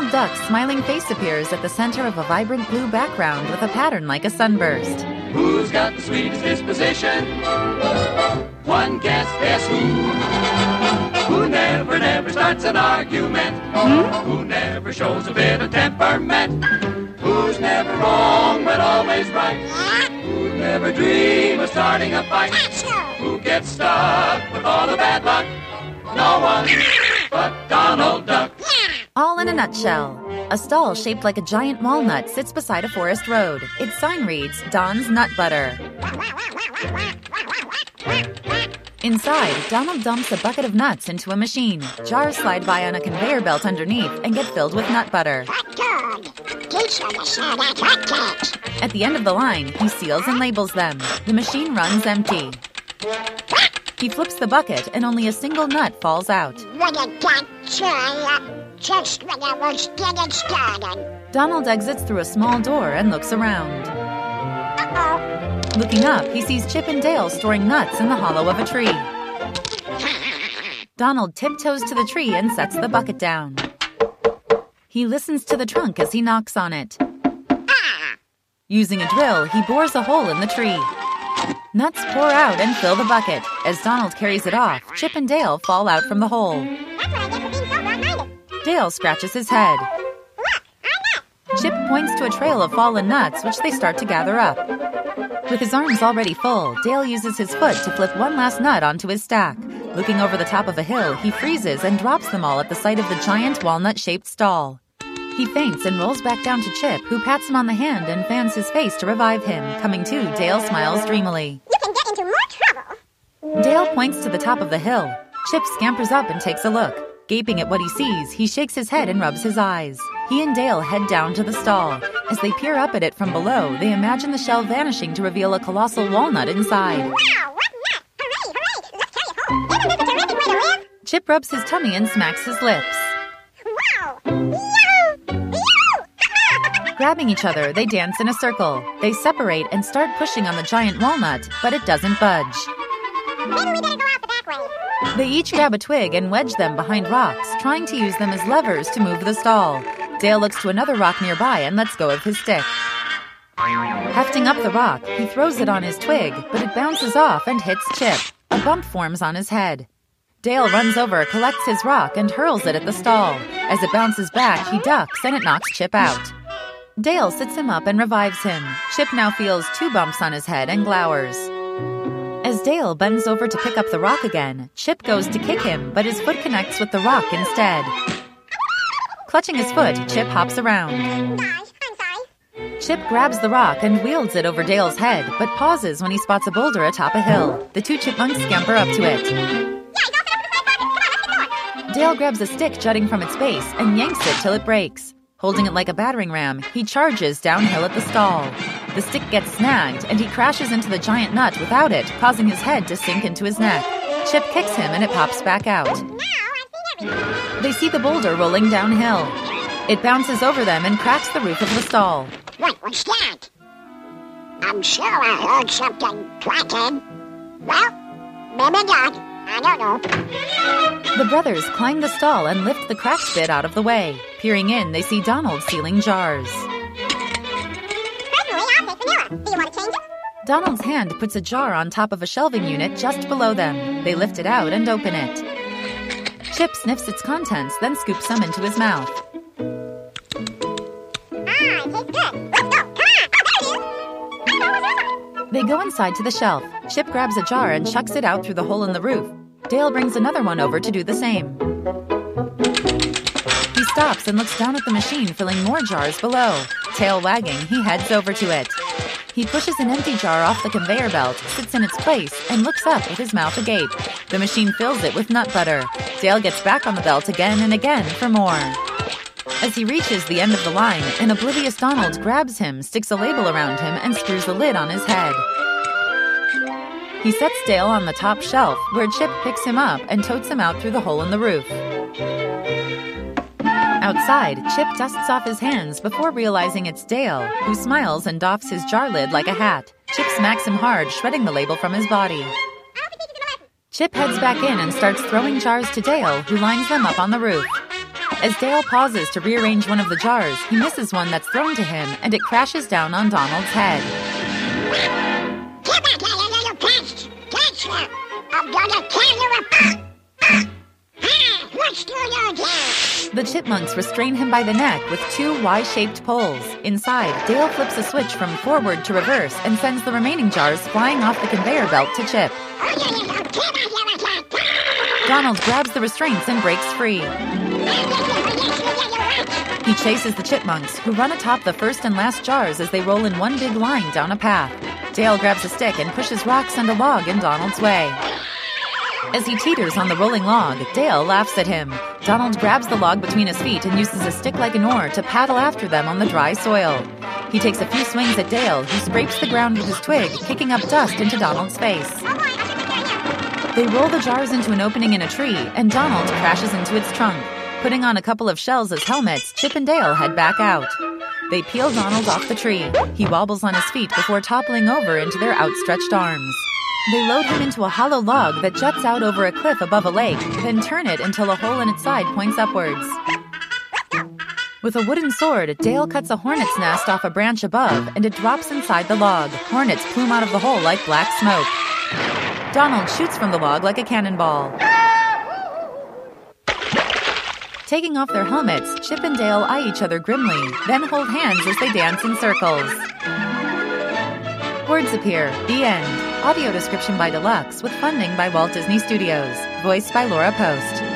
Donald Duck's smiling face appears at the center of a vibrant blue background with a pattern like a sunburst. Who's got the sweetest disposition? One guess who? Who never starts an argument? Who never shows a bit of temperament? Who's never wrong but always right? Who never dream of starting a fight? Who gets stuck with all the bad luck? No one but Donald Duck. All in a nutshell. A stall shaped like a giant walnut sits beside a forest road. Its sign reads, Don's Nut Butter. Inside, Donald dumps a bucket of nuts into a machine. Jars slide by on a conveyor belt underneath and get filled with nut butter. At the end of the line, he seals and labels them. The machine runs empty. He flips the bucket and only a single nut falls out. Just when I was getting started. Donald exits through a small door and looks around. Uh-oh. Looking up, he sees Chip and Dale storing nuts in the hollow of a tree. Donald tiptoes to the tree and sets the bucket down. He listens to the trunk as he knocks on it. Using a drill, he bores a hole in the tree. Nuts pour out and fill the bucket. As Donald carries it off, Chip and Dale fall out from the hole. That's what I get for being so wrong-minded. Dale scratches his head. Look, I'm nuts. Chip points to a trail of fallen nuts, which they start to gather up. With his arms already full, Dale uses his foot to flip one last nut onto his stack. Looking over the top of a hill, he freezes and drops them all at the sight of the giant walnut-shaped stall. He faints and rolls back down to Chip, who pats him on the hand and fans his face to revive him. Coming to, Dale smiles dreamily. You can get into more trouble. Dale points to the top of the hill. Chip scampers up and takes a look. Gaping at what he sees, he shakes his head and rubs his eyes. He and Dale head down to the stall. As they peer up at it from below, they imagine the shell vanishing to reveal a colossal walnut inside. Wow, what nut? Hooray, hooray. Let's carry it home. Isn't this a terrific way to live? Chip rubs his tummy and smacks his lips. Wow. Yahoo! Yahoo! Grabbing each other, they dance in a circle. They separate and start pushing on the giant walnut, but it doesn't budge. Maybe we better go out the back way. They each grab a twig and wedge them behind rocks, trying to use them as levers to move the stall. Dale looks to another rock nearby and lets go of his stick. Hefting up the rock, he throws it on his twig, but it bounces off and hits Chip. A bump forms on his head. Dale runs over, collects his rock, and hurls it at the stall. As it bounces back, he ducks and it knocks Chip out. Dale sits him up and revives him. Chip now feels 2 bumps on his head and glowers. As Dale bends over to pick up the rock again, Chip goes to kick him, but his foot connects with the rock instead. Clutching his foot, Chip hops around. I'm sorry. Chip grabs the rock and wields it over Dale's head, but pauses when he spots a boulder atop a hill. The 2 chipmunks scamper up to it. Yeah, it's all set up with the side bucket. Come on, let's get going. Dale grabs a stick jutting from its base and yanks it till it breaks. Holding it like a battering ram, he charges downhill at the stall. The stick gets snagged, and he crashes into the giant nut without it, causing his head to sink into his neck. Chip kicks him and it pops back out. Now I've seen everything. They see the boulder rolling downhill. It bounces over them and cracks the roof of the stall. What was that? I'm sure I heard something cracking. Well, maybe not. I don't know. The brothers climb the stall and lift the cracked bit out of the way. Peering in, they see Donald sealing jars. Personally, I'll take vanilla. Do you want to change it? Donald's hand puts a jar on top of a shelving unit just below them. They lift it out and open it. Chip sniffs its contents, then scoops some into his mouth. It tastes good. Let's go. Come on. Oh, there it is. I don't know what's inside. They go inside to the shelf. Chip grabs a jar and chucks it out through the hole in the roof. Dale brings another one over to do the same. He stops and looks down at the machine filling more jars below. Tail wagging, he heads over to it. He pushes an empty jar off the conveyor belt, sits in its place, and looks up with his mouth agape. The machine fills it with nut butter. Dale gets back on the belt again and again for more. As he reaches the end of the line, an oblivious Donald grabs him, sticks a label around him, and screws the lid on his head. He sets Dale on the top shelf, where Chip picks him up and totes him out through the hole in the roof. Outside, Chip dusts off his hands before realizing it's Dale, who smiles and doffs his jar lid like a hat. Chip smacks him hard, shredding the label from his body. Chip heads back in and starts throwing jars to Dale, who lines them up on the roof. As Dale pauses to rearrange one of the jars, he misses one that's thrown to him, and it crashes down on Donald's head. Come back here, you little pest! Catch you! I'm gonna tear you apart! What's going on here? The chipmunks restrain him by the neck with two Y-shaped poles. Inside, Dale flips a switch from forward to reverse and sends the remaining jars flying off the conveyor belt to Chip. Donald grabs the restraints and breaks free. He chases the chipmunks, who run atop the first and last jars as they roll in one big line down a path. Dale grabs a stick and pushes rocks and a log in Donald's way. As he teeters on the rolling log, Dale laughs at him. Donald grabs the log between his feet and uses a stick like an oar to paddle after them on the dry soil. He takes a few swings at Dale, who scrapes the ground with his twig, kicking up dust into Donald's face. They roll the jars into an opening in a tree, and Donald crashes into its trunk. Putting on a couple of shells as helmets, Chip and Dale head back out. They peel Donald off the tree. He wobbles on his feet before toppling over into their outstretched arms. They load him into a hollow log that juts out over a cliff above a lake, then turn it until a hole in its side points upwards. With a wooden sword, Dale cuts a hornet's nest off a branch above, and it drops inside the log. Hornets plume out of the hole like black smoke. Donald shoots from the log like a cannonball. Taking off their helmets, Chip and Dale eye each other grimly, then hold hands as they dance in circles. Words appear. The end. Audio description by Deluxe, with funding by Walt Disney Studios. Voiced by Laura Post.